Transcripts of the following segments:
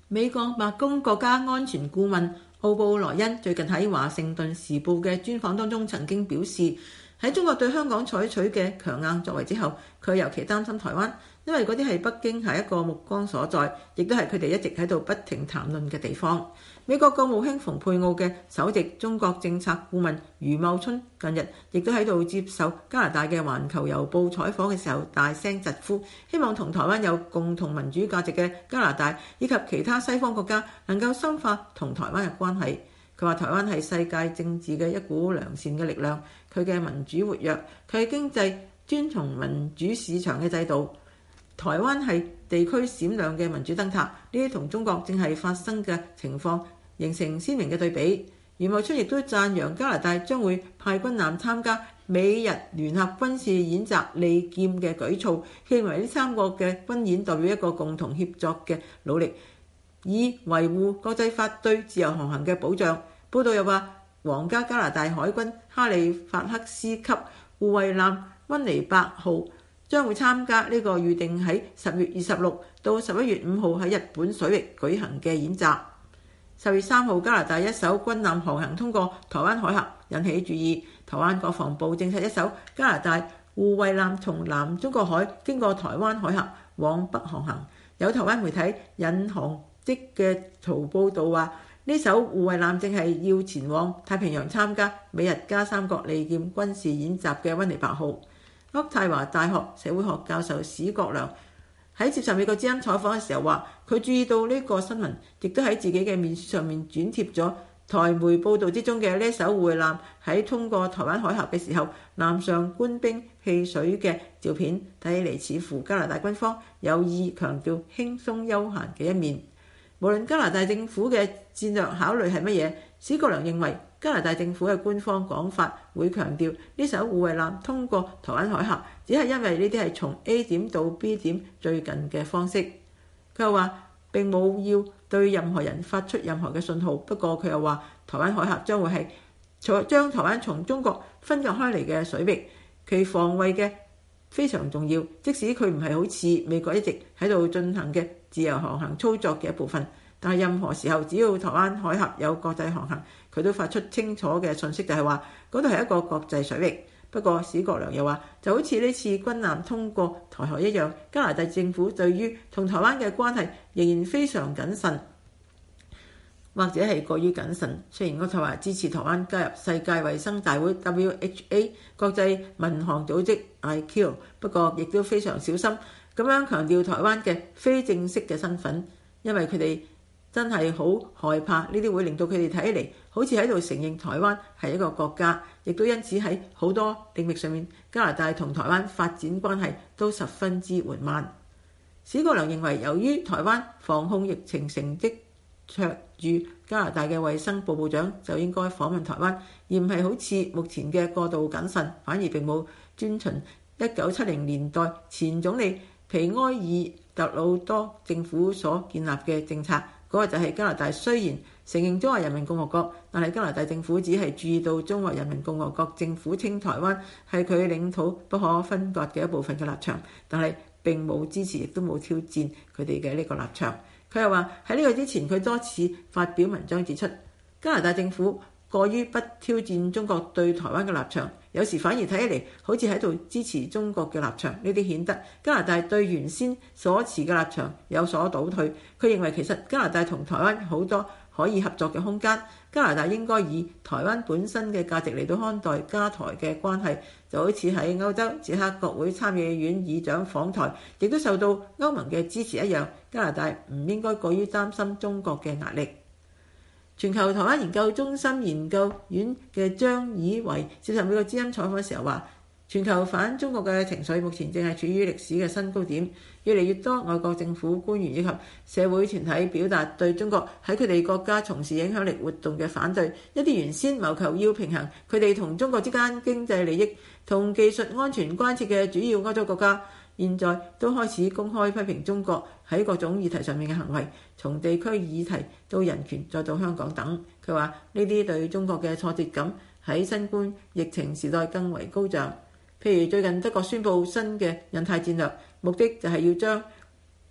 美國白宮國家安全顧問奧布萊恩最近喺華盛頓時報嘅專訪當中曾經表示，喺中國對香港採取嘅強硬作為之後，佢尤其擔心台灣，因為嗰啲係北京下一個目光所在，亦都係佢哋一直喺度不停談論嘅地方。美國國務卿蓬佩奧嘅首席中國政策顧問余茂春近日亦都喺度接受加拿大嘅《環球郵報》採訪嘅時候，大聲疾呼，希望同台灣有共同民主價值嘅加拿大以及其他西方國家能夠深化同台灣嘅關係。佢話台灣係世界政治嘅一股良善嘅力量，佢嘅民主活躍，佢嘅經濟遵從民主市場嘅制度。台灣係地區閃亮嘅民主燈塔，呢啲同中國正係發生嘅情況形成鮮明嘅對比。余茂春亦都讚揚加拿大將會派軍艦參加美日聯合軍事演習利劍嘅舉措，認為呢三個嘅軍演代表一個共同協作嘅努力，以維護國際法對自由航行嘅保障。報道又話，皇家加拿大海軍哈利法克斯級護衛艦溫尼伯號將會參加呢個預定喺10月26到11月5號喺日本水域舉行嘅演習。10月3號，加拿大一艘軍艦航行通過台灣海峽，引起注意。台灣國防部證實一艘加拿大護衛艦從南中國海經過台灣海峽往北航行。有台灣媒體引航跡嘅圖報道話，呢艘護衛艦正係要前往太平洋參加美日加三國利劍軍事演習嘅溫尼伯號。渥太華大學社會學教授史國良喺接受美國之音採訪嘅時候話，佢注意到呢個新聞，亦都喺自己嘅面書上面轉貼咗台媒報導之中嘅呢艘護衛艦喺通過台灣海峽嘅時候，艦上官兵戲水嘅照片，睇起嚟似乎加拿大軍方有意強調輕鬆休閒嘅一面。無論加拿大政府嘅戰略考慮係乜嘢，史國良認為加拿大政府嘅官方講法會強調呢艘護衛艦通過台灣海峽，只係因為呢啲係從 A 點到 B 點最近嘅方式。佢又話並冇要對任何人發出任何嘅信號，不過佢又話台灣海峽將會係將台灣從中國分隔開嚟嘅水域，其防衛嘅非常重要，即使佢唔係好似美國一直喺度進行嘅自由航行操作嘅一部分，但係任何時候只要台灣海峽有國際航行，佢都發出清楚嘅訊息，就係話嗰度係一個國際水域。不過史國良又話，就好似呢次軍艦通過台海一樣，加拿大政府對於同台灣嘅關係仍然非常謹慎，或者係過於謹慎。雖然渥太華支持台灣加入世界衛生大會 WHA 國際民航組織 ICAO， 不過亦都非常小心咁樣強調台灣嘅非正式嘅身份，因為佢哋真係好害怕呢啲會令到佢哋睇起嚟好似喺度承認台灣係一個國家，亦都因此喺好多領域上面，加拿大同台灣發展關係都十分之緩慢。史國良認為，由於台灣防控疫情成績卓著，加拿大嘅衛生部部長就應該訪問台灣，而唔係好似目前嘅過度謹慎，反而並冇遵循1970年代前總理皮埃爾特魯多政府所建立嘅政策。嗰個就係加拿大雖然承認中華人民共和國，但係加拿大政府只係注意到中華人民共和國政府稱台灣係佢領土不可分割嘅一部分嘅立場，但係並冇支持亦都冇挑戰佢哋嘅呢個立場。佢又話喺呢個之前，佢多次發表文章指出，加拿大政府過於不挑戰中國對台灣嘅立場，有時反而睇起嚟好似喺度支持中國嘅立場，呢啲顯得加拿大對原先所持嘅立場有所倒退。佢認為其實加拿大同台灣好多可以合作嘅空間，加拿大應該以台灣本身嘅價值嚟到看待加台嘅關係，就好似喺歐洲捷克國會參議院議長訪台，亦都受到歐盟嘅支持一樣，加拿大唔應該過於擔心中國嘅壓力。全球台灣研究中心研究院嘅張以為接受美國之音採訪嘅時候話，全球反中國嘅情緒目前正係處於歷史嘅新高點，越嚟越多外國政府官員以及社會團體表達對中國喺佢哋國家從事影響力活動嘅反對。一啲原先謀求要平衡佢哋同中國之間經濟利益同技術安全關切嘅主要歐洲國家，現在都開始公開批評中國喺各種議題上面嘅行為，從地區議題到人權再到香港等。佢話呢啲對中國嘅挫折感喺新冠疫情時代更為高漲。譬如最近德國宣布新嘅印太戰略，目的就係要將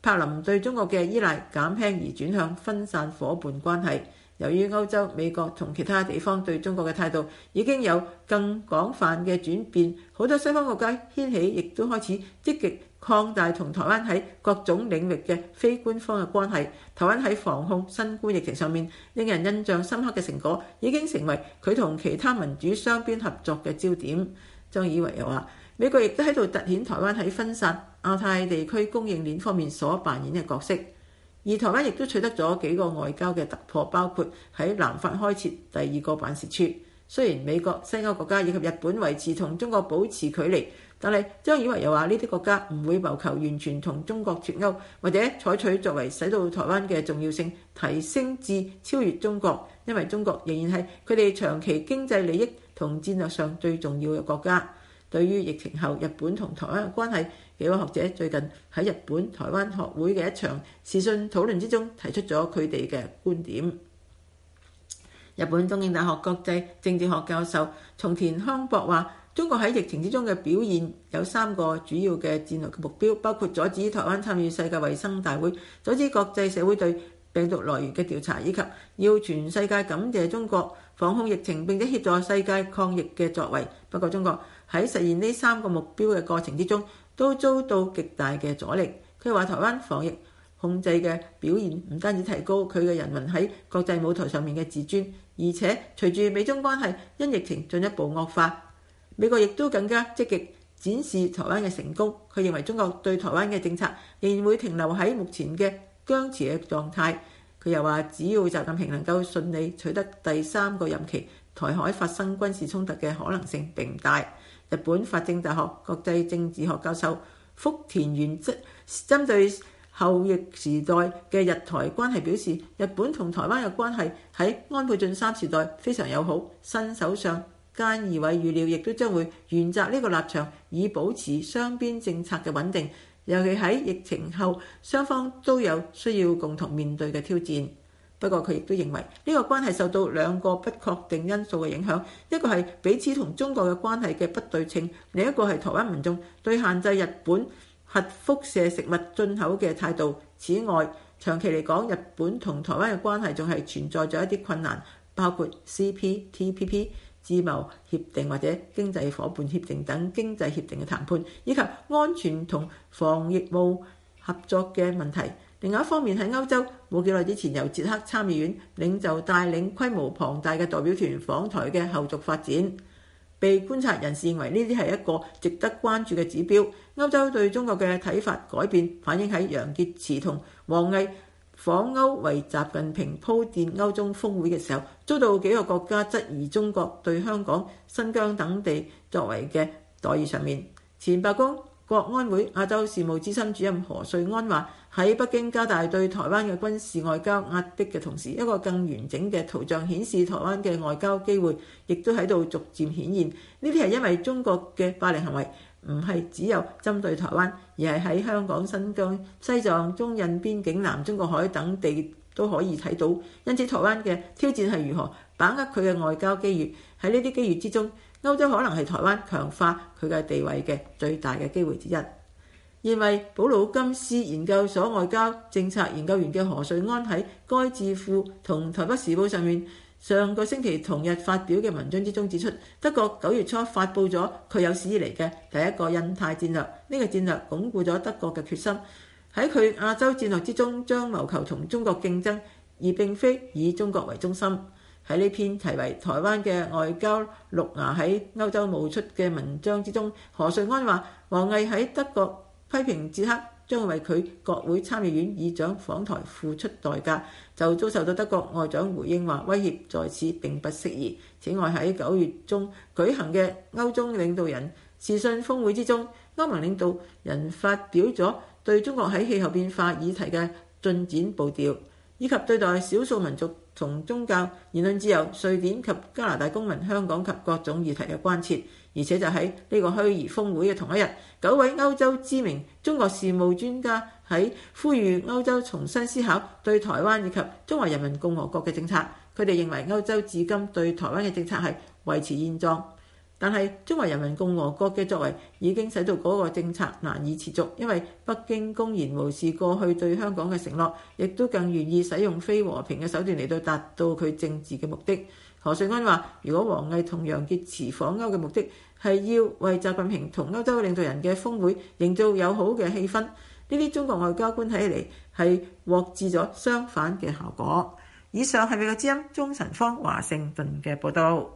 柏林對中國嘅依賴減輕而轉向分散夥伴關係。由於歐洲、美國同其他地方對中國嘅態度已經有更廣泛嘅轉變，好多西方國家掀起亦都開始積極擴大同台灣喺各種領域嘅非官方嘅關係。台灣喺防控新冠疫情上面令人印象深刻嘅成果，已經成為佢同其他民主雙邊合作嘅焦點。曾以為又話，美國亦都喺度突顯台灣喺分散亞太地區供應鏈方面所扮演嘅角色。而台灣亦都取得咗幾個外交嘅突破，包括喺南法開設第2個辦事處。雖然美國、西歐國家以及日本維持同中國保持距離，但係張以為又話呢啲國家唔會謀求完全同中國脫鈎，或者採取作為使到台灣嘅重要性提升至超越中國，因為中國仍然係佢哋長期經濟利益同戰略上最重要嘅國家。對於疫情後日本同台灣嘅關係，幾位學者最近喺日本台灣學會嘅一場視訊討論之中提出咗佢哋嘅觀點。日本東京大學國際政治學教授松田康博話，中國喺疫情之中嘅表現有3個主要嘅戰略嘅目標，包括阻止台灣參與世界衛生大會，阻止國際社會對病毒來源嘅調查，以及要全世界感謝中國防控疫情並且協助世界抗疫嘅作為。不過中國喺實現呢3個目標嘅過程之中，都遭到極大嘅阻力。佢話台灣防疫控制嘅表現唔單止提高佢嘅人民喺國際舞台上面嘅自尊，而且隨住美中關係因疫情進一步惡化，美國亦都更加積極展示台灣嘅成功。佢認為中國對台灣嘅政策仍然會停留喺目前嘅僵持嘅狀態。佢又話，只要習近平能夠順利取得第3個任期，台海發生軍事衝突嘅可能性並唔大。日本法政大學國際政治學教授福田元針對後疫時代嘅日台關係表示，日本同台灣嘅關係喺安倍晉三時代非常友好，新首相菅義偉預料亦都將會沿襲呢個立場，以保持雙邊政策嘅穩定。尤其喺疫情後，雙方都有需要共同面對嘅挑戰。不過佢亦都認為呢個關係受到2個不確定因素嘅影響，一個係彼此同中國嘅關係嘅不對稱，另一個係台灣民眾對限制日本核輻射食物進口嘅態度。此外，長期嚟講，日本同台灣嘅關係仲係存在咗一啲困難，包括 CPTPP 自貿協定或者經濟夥伴協定等經濟協定嘅談判，以及安全同防疫務合作嘅問題。另外一方面，喺歐洲冇幾耐之前，由捷克參議院領袖帶領規模龐大嘅代表團訪台嘅後續發展，被觀察人士認為呢啲係一個值得關注嘅指標。歐洲對中國嘅睇法改變，反映喺楊潔篪同王毅訪歐為習近平鋪墊歐中峰會嘅時候，遭到幾個國家質疑中國對香港、新疆等地作為嘅待遇上面。前白宮國安會亞洲事務資深主任何瑞安話，喺北京加大對台灣嘅軍事外交壓迫嘅同時，一個更完整嘅圖像顯示台灣嘅外交機會亦都喺度逐漸顯現。呢啲係因為中國嘅霸凌行為唔係只有針對台灣，而係喺香港、新疆、西藏、中印邊境、南中國海等地都可以睇到。因此台灣嘅挑戰係如何把握佢嘅外交機遇。喺呢啲機遇之中，歐洲可能係台灣強化佢嘅地位嘅最大嘅機會之一。認為保魯金斯研究所外交政策研究員嘅何瑞安喺該智庫同台北時報上面上個星期同日發表嘅文章之中指出，德國9月初發布咗佢有史以嚟嘅第一個印太戰略。呢個戰略鞏固咗德國嘅決心，喺佢亞洲戰略之中將謀求同中國競爭，而並非以中國為中心。喺呢篇題為台灣嘅外交綠芽喺歐洲冒出嘅文章之中，何瑞安話，王毅喺德國批評捷克將會為佢國會參議院議長訪台付出代價，就遭受到德國外長回應話，威脅在此並不適宜。此外，喺9月中舉行嘅歐中領導人視訊峰會之中，歐盟領導人發表咗對中國喺氣候變化議題嘅進展步調，以及對待少數民族同宗教、言論自由、瑞典及加拿大公民、香港及各種議題嘅關切。而且就喺呢個虛擬峰會嘅同一日，9位歐洲知名中國事務專家喺呼籲歐洲重新思考對台灣以及中華人民共和國嘅政策。佢哋認為歐洲至今對台灣嘅政策係維持現狀， 但係中華人民共和國嘅作為已經使到嗰個政策難以持續，因為北京公然無視過去對香港嘅承諾，亦都更願意使用非和平嘅手段嚟到達到佢政治嘅目的。何瑞安話：如果王毅同楊潔篪訪歐嘅目的係要為習近平同歐洲領導人嘅峰會營造友好嘅氣氛，呢啲中國外交官睇起嚟係獲致咗相反嘅效果。以上係美國之音鍾晨芳華盛頓嘅報導。